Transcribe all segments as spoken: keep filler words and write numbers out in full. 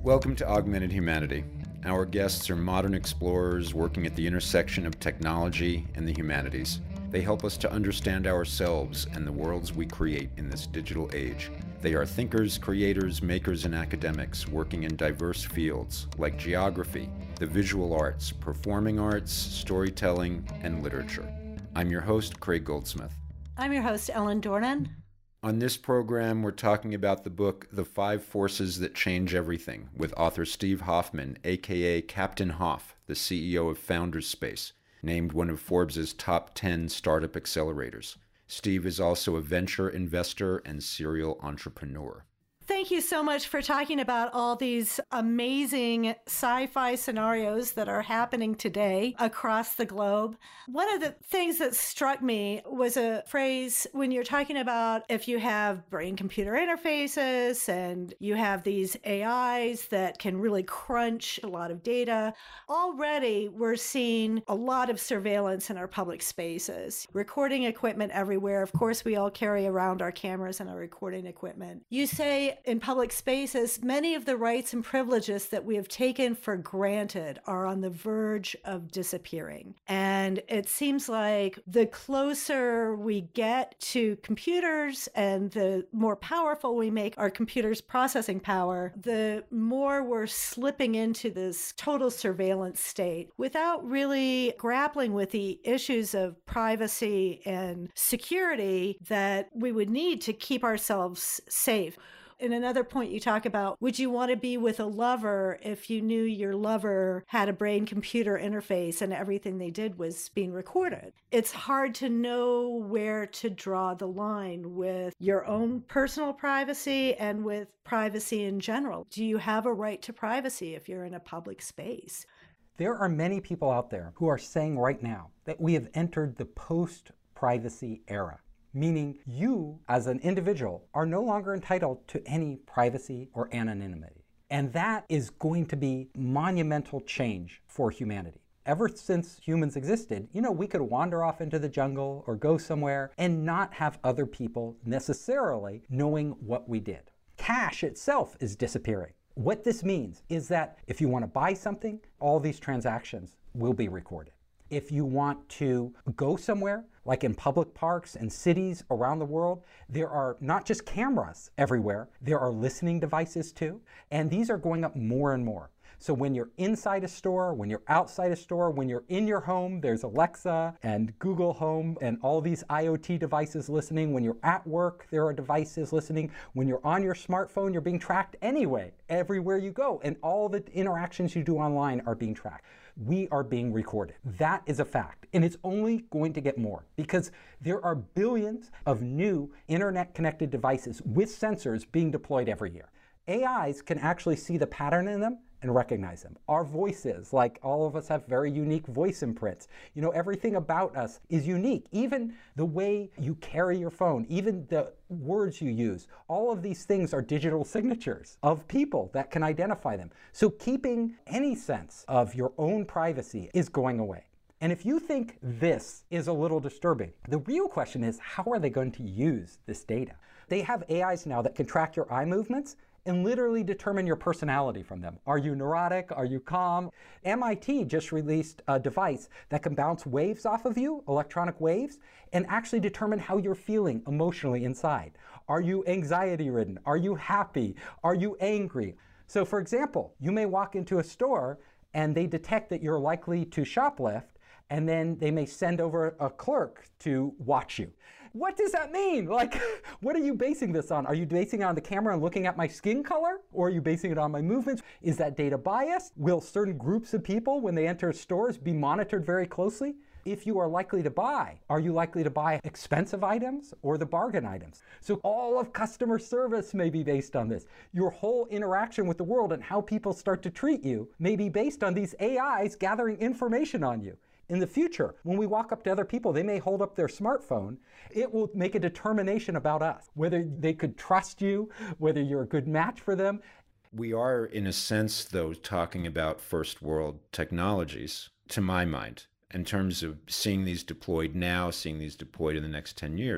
Welcome to Augmented Humanity. Our guests are modern explorers working at the intersection of technology and the humanities. They help us to understand ourselves and the worlds we create in this digital age. They are thinkers, creators, makers, and academics working in diverse fields like geography, the visual arts, performing arts, storytelling, and literature. I'm your host, Craig Goldsmith. I'm your host, Ellen Dornan. On this program, we're talking about the book, The Five Forces That Change Everything, with author Steve Hoffman, aka Captain Hoff, the C E O of Founders Space, named one of Forbes' top ten startup accelerators. Steve is also a venture investor and serial entrepreneur. Thank you so much for talking about all these amazing sci-fi scenarios that are happening today across the globe. One of the things that struck me was a phrase when you're talking about if you have brain-computer interfaces and you have these A Is that can really crunch a lot of data. Already, we're seeing a lot of surveillance in our public spaces. Recording equipment everywhere. Of course, we all carry around our cameras and our recording equipment. You say in public spaces, many of the rights and privileges that we have taken for granted are on the verge of disappearing. And it seems like the closer we get to computers and the more powerful we make our computers' processing power, the more we're slipping into this total surveillance state without really grappling with the issues of privacy and security that we would need to keep ourselves safe. In another point you talk about, would you want to be with a lover if you knew your lover had a brain-computer interface and everything they did was being recorded? It's hard to know where to draw the line with your own personal privacy and with privacy in general. Do you have a right to privacy if you're in a public space? There are many people out there who are saying right now that we have entered the post-privacy era. Meaning you, as an individual, are no longer entitled to any privacy or anonymity. And that is going to be monumental change for humanity. Ever since humans existed, you know, we could wander off into the jungle or go somewhere and not have other people necessarily knowing what we did. Cash itself is disappearing. What this means is that if you want to buy something, all these transactions will be recorded. If you want to go somewhere, like in public parks and cities around the world, there are not just cameras everywhere, there are listening devices too, and these are going up more and more. So when you're inside a store, when you're outside a store, when you're in your home, there's Alexa and Google Home and all these I O T devices listening. When you're at work, there are devices listening. When you're on your smartphone, you're being tracked anyway, everywhere you go. And all the interactions you do online are being tracked. We are being recorded. That is a fact. And it's only going to get more because there are billions of new internet-connected devices with sensors being deployed every year. A Is can actually see the pattern in them and recognize them. Our voices, like all of us have very unique voice imprints. You know, everything about us is unique. Even the way you carry your phone, even the words you use, all of these things are digital signatures of people that can identify them. So keeping any sense of your own privacy is going away. And if you think this is a little disturbing, the real question is, how are they going to use this data? They have A Is now that can track your eye movements and literally determine your personality from them. Are you neurotic? Are you calm? M I T just released a device that can bounce waves off of you, electronic waves, and actually determine how you're feeling emotionally inside. Are you anxiety-ridden? Are you happy? Are you angry? So for example, you may walk into a store and they detect that you're likely to shoplift, and then they may send over a clerk to watch you. What does that mean? Like, what are you basing this on? Are you basing it on the camera and looking at my skin color? Or are you basing it on my movements? Is that data biased? Will certain groups of people, when they enter stores, be monitored very closely? If you are likely to buy, are you likely to buy expensive items or the bargain items? So all of customer service may be based on this. Your whole interaction with the world and how people start to treat you may be based on these A Is gathering information on you. In the future, when we walk up to other people, they may hold up their smartphone. It will make a determination about us, whether they could trust you, whether you're a good match for them. We are, in a sense, though, talking about first world technologies, to my mind, in terms of seeing these deployed now, seeing these deployed in the next ten years.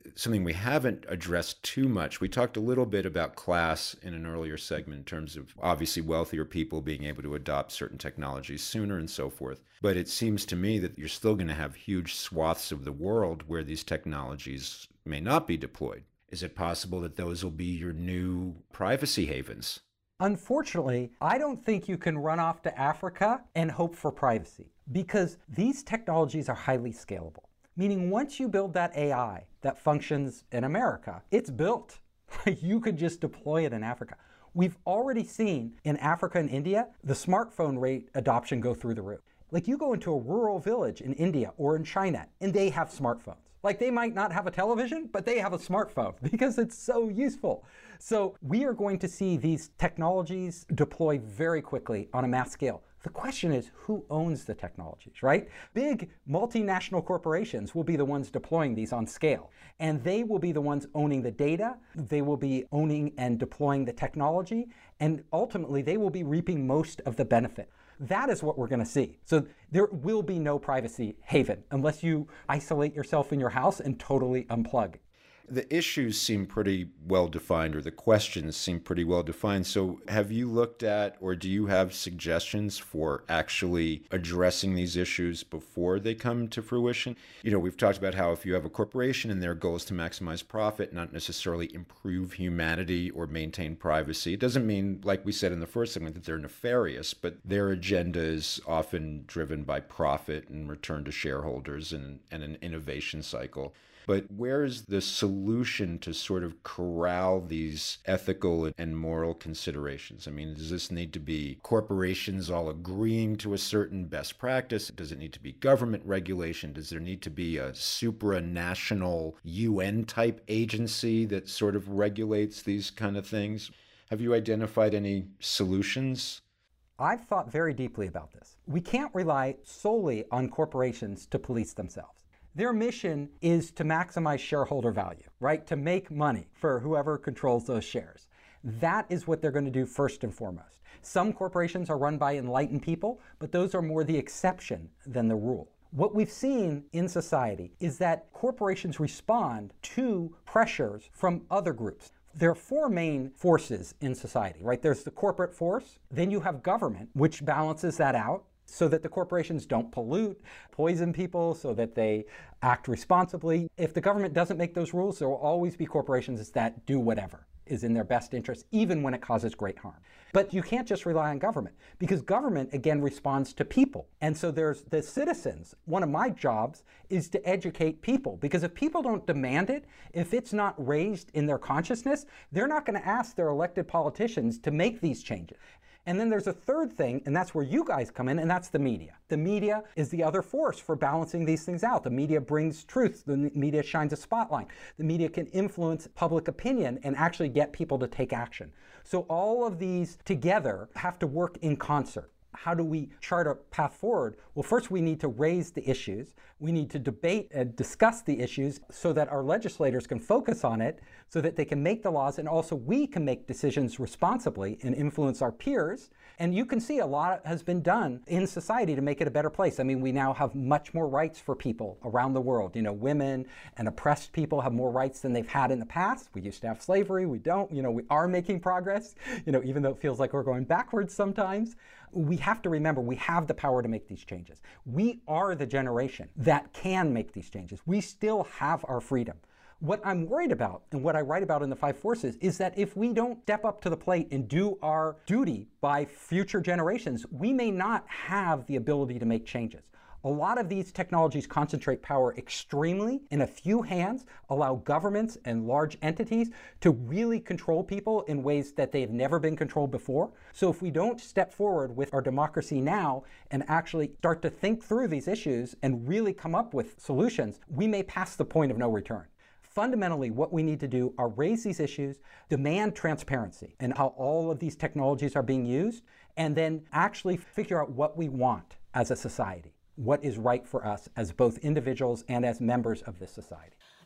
something we haven't addressed too much. We talked a little bit about class in an earlier segment in terms of obviously wealthier people being able to adopt certain technologies sooner and so forth. But it seems to me that you're still going to have huge swaths of the world where these technologies may not be deployed. Is it possible that those will be your new privacy havens? Unfortunately, I don't think you can run off to Africa and hope for privacy, because these technologies are highly scalable. Meaning once you build that A I that functions in America, it's built. You could just deploy it in Africa. We've already seen in Africa and India, the smartphone rate adoption go through the roof. Like you go into a rural village in India or in China and they have smartphones. Like they might not have a television, but they have a smartphone because it's so useful. So we are going to see these technologies deploy very quickly on a mass scale. The question is, who owns the technologies, right? Big multinational corporations will be the ones deploying these on scale. And they will be the ones owning the data. They will be owning and deploying the technology. And ultimately, they will be reaping most of the benefit. That is what we're going to see. So there will be no privacy haven unless you isolate yourself in your house and totally unplug. The issues seem pretty well defined, or the questions seem pretty well defined. So have you looked at, or do you have suggestions for actually addressing these issues before they come to fruition? You know, we've talked about how if you have a corporation and their goal is to maximize profit, not necessarily improve humanity or maintain privacy, it doesn't mean, like we said in the first segment, that they're nefarious, but their agenda is often driven by profit and return to shareholders and, and an innovation cycle. But where's the solution to sort of corral these ethical and moral considerations? I mean, does this need to be corporations all agreeing to a certain best practice? Does it need to be government regulation? Does there need to be a supranational U N type agency that sort of regulates these kind of things? Have you identified any solutions? I've thought very deeply about this. We can't rely solely on corporations to police themselves. Their mission is to maximize shareholder value, right? To make money for whoever controls those shares. That is what they're going to do first and foremost. Some corporations are run by enlightened people, but those are more the exception than the rule. What we've seen in society is that corporations respond to pressures from other groups. There are four main forces in society, right? There's the corporate force, then you have government, which balances that out, so that the corporations don't pollute, poison people, so that they act responsibly. If the government doesn't make those rules, there will always be corporations that do whatever is in their best interest, even when it causes great harm. But you can't just rely on government, because government, again, responds to people. And so there's the citizens. One of my jobs is to educate people, because if people don't demand it, if it's not raised in their consciousness, they're not going to ask their elected politicians to make these changes. And then there's a third thing, and that's where you guys come in, and that's the media. The media is the other force for balancing these things out. The media brings truth. The media shines a spotlight. The media can influence public opinion and actually get people to take action. So all of these together have to work in concert. How do we chart a path forward? Well, first we need to raise the issues. We need to debate and discuss the issues so that our legislators can focus on it, so that they can make the laws, and also we can make decisions responsibly and influence our peers. And you can see a lot has been done in society to make it a better place. I mean, we now have much more rights for people around the world. You know, women and oppressed people have more rights than they've had in the past. We used to have slavery. We don't. You know, we are making progress, you know, even though it feels like we're going backwards sometimes. We have to remember we have the power to make these changes. We are the generation that can make these changes. We still have our freedom. What I'm worried about, and what I write about in the Five Forces, is that if we don't step up to the plate and do our duty by future generations, we may not have the ability to make changes. A lot of these technologies concentrate power extremely in a few hands, allow governments and large entities to really control people in ways that they've never been controlled before. So if we don't step forward with our democracy now and actually start to think through these issues and really come up with solutions, we may pass the point of no return. Fundamentally, what we need to do are raise these issues, demand transparency in how all of these technologies are being used, and then actually figure out what we want as a society, what is right for us as both individuals and as members of this society.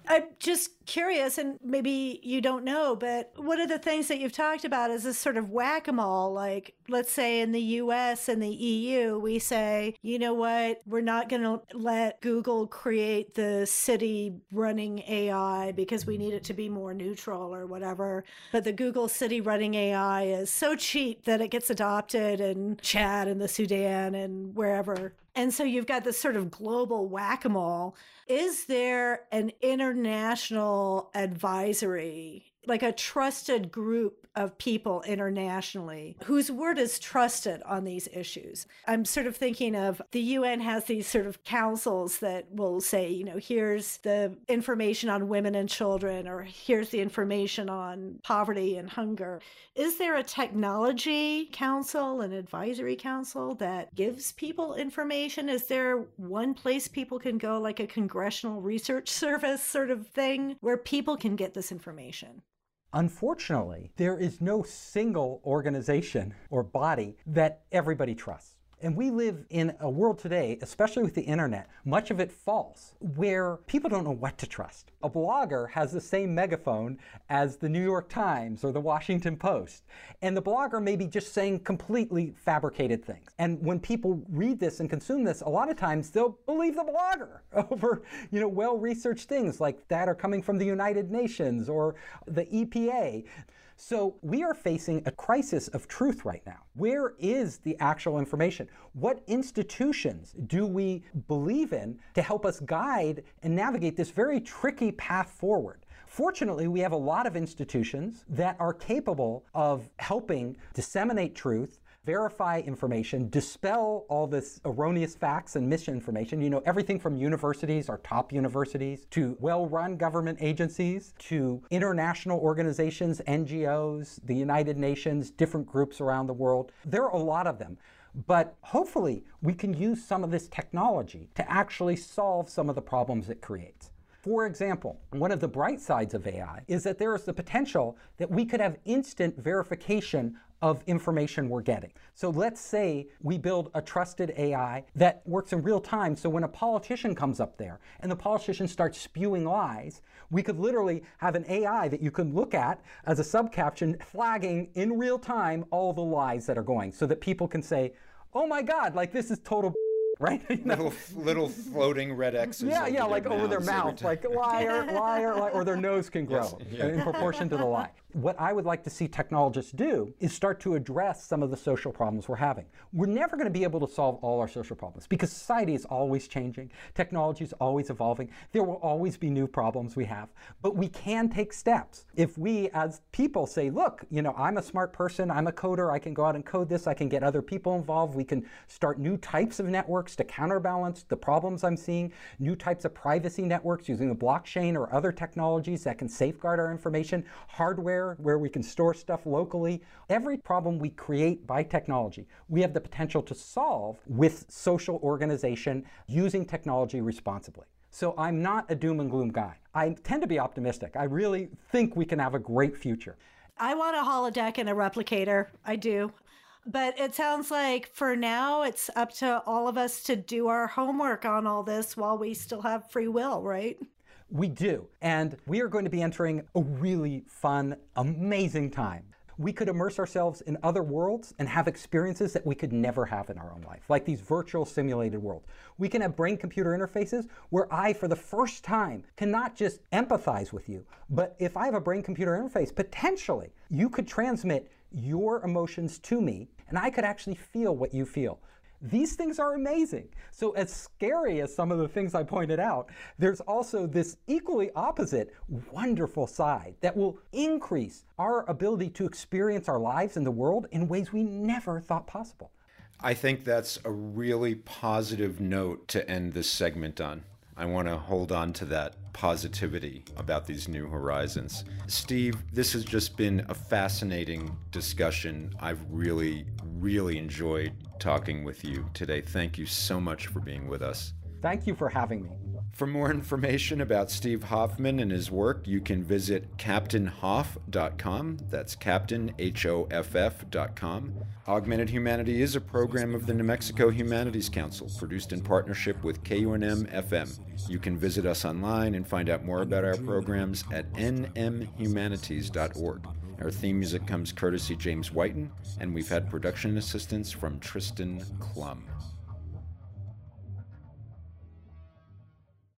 I'm just curious, and maybe you don't know, but one of the things that you've talked about is this sort of whack-a-mole. Like, let's say in the U S and the E U, we say, you know what, we're not going to let Google create the city running A I because we need it to be more neutral or whatever. But the Google city running A I is so cheap that it gets adopted in Chad and the Sudan and wherever. And so you've got this sort of global whack-a-mole. Is there an international advisory, like a trusted group of people internationally whose word is trusted on these issues? I'm sort of thinking of the U N has these sort of councils that will say, you know, here's the information on women and children, or here's the information on poverty and hunger. Is there a technology council, an advisory council that gives people information? Is there one place people can go, like a congressional research service sort of thing, where people can get this information? Unfortunately, there is no single organization or body that everybody trusts. And we live in a world today, especially with the internet, much of it false, where people don't know what to trust. A blogger has the same megaphone as the New York Times or the Washington Post. And the blogger may be just saying completely fabricated things. And when people read this and consume this, a lot of times they'll believe the blogger over, you know, well-researched things like that are coming from the United Nations or the E P A. So we are facing a crisis of truth right now. Where is the actual information? What institutions do we believe in to help us guide and navigate this very tricky path forward? Fortunately, we have a lot of institutions that are capable of helping disseminate truth, verify information, dispel all this erroneous facts and misinformation. You know, everything from universities, our top universities, to well-run government agencies, to international organizations, N G Os, the United Nations, different groups around the world. There are a lot of them. But hopefully, we can use some of this technology to actually solve some of the problems it creates. For example, one of the bright sides of A I is that there is the potential that we could have instant verification of information we're getting. So let's say we build a trusted A I that works in real time, so when a politician comes up there and the politician starts spewing lies, we could literally have an A I that you can look at as a subcaption flagging in real time all the lies that are going, so that people can say, oh my God, like this is total right? You know? Little little floating red X's. Yeah, yeah, like over their mouth, like liar, liar, liar, or their nose can grow yes, yeah. in proportion to the lie. What I would like to see technologists do is start to address some of the social problems we're having. We're never going to be able to solve all our social problems because society is always changing, technology is always evolving, there will always be new problems we have, but we can take steps. If we as people say, look, you know, I'm a smart person, I'm a coder, I can go out and code this, I can get other people involved, we can start new types of networks to counterbalance the problems I'm seeing, new types of privacy networks using the blockchain or other technologies that can safeguard our information, hardware where we can store stuff locally. Every problem we create by technology, we have the potential to solve with social organization using technology responsibly. So I'm not a doom and gloom guy. I tend to be optimistic. I really think we can have a great future. I want a holodeck and a replicator. I do. But it sounds like for now, it's up to all of us to do our homework on all this while we still have free will, right? We do. And we are going to be entering a really fun, amazing time. We could immerse ourselves in other worlds and have experiences that we could never have in our own life, like these virtual simulated worlds. We can have brain-computer interfaces where I, for the first time, can not just empathize with you, but if I have a brain-computer interface, potentially you could transmit your emotions to me, and I could actually feel what you feel. These things are amazing. So as scary as some of the things I pointed out, there's also this equally opposite wonderful side that will increase our ability to experience our lives in the world in ways we never thought possible. I think that's a really positive note to end this segment on. I want to hold on to that positivity about these new horizons. Steve, this has just been a fascinating discussion. I've really, really enjoyed talking with you today. Thank you so much for being with us. Thank you for having me. For more information about Steve Hoffman and his work, you can visit captain hoff dot com. That's captain, H O F F dot com. Augmented Humanity is a program of the New Mexico Humanities Council, produced in partnership with K U N M F M. You can visit us online and find out more about our programs at n m humanities dot org. Our theme music comes courtesy James Whiten, and we've had production assistance from Tristan Klum.